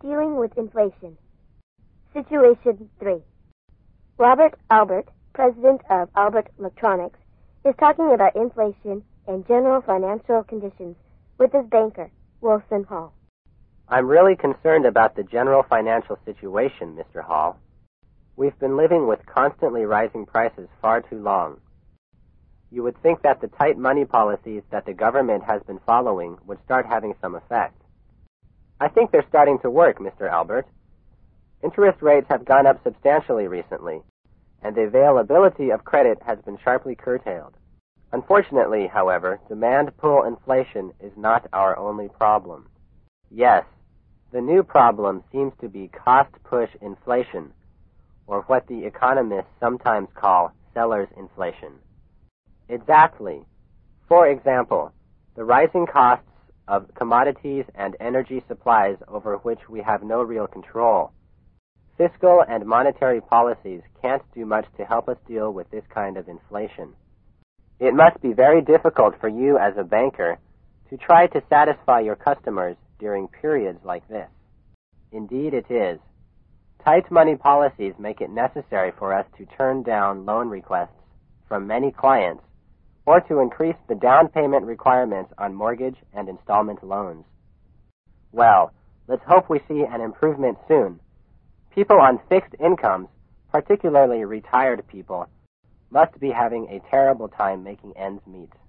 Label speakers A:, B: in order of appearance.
A: Dealing with Inflation. Situation 3. Robert Albert, president of Albert Electronics, is talking about inflation and general financial conditions with his banker, Wilson Hall.
B: I'm really concerned about the general financial situation, Mr. Hall. We've been living with constantly rising prices far too long. You would think that the tight money policies that the government has been following would start having some effect. I think they're starting to work, Mr. Albert. Interest rates have gone up substantially recently, and the availability of credit has been sharply curtailed. Unfortunately, however, demand-pull inflation is not our only problem. Yes, the new problem seems to be cost-push inflation, or what the economists sometimes call seller's inflation. Exactly. For example, the rising costs of commodities and energy supplies over which we have no real control. Fiscal and monetary policies can't do much to help us deal with this kind of inflation. It must be very difficult for you as a banker to try to satisfy your customers during periods like this. Indeed it is. Tight money policies make it necessary for us to turn down loan requests from many clients or to increase the down payment requirements on mortgage and installment loans. Well, let's hope we see an improvement soon. People on fixed incomes, particularly retired people, must be having a terrible time making ends meet.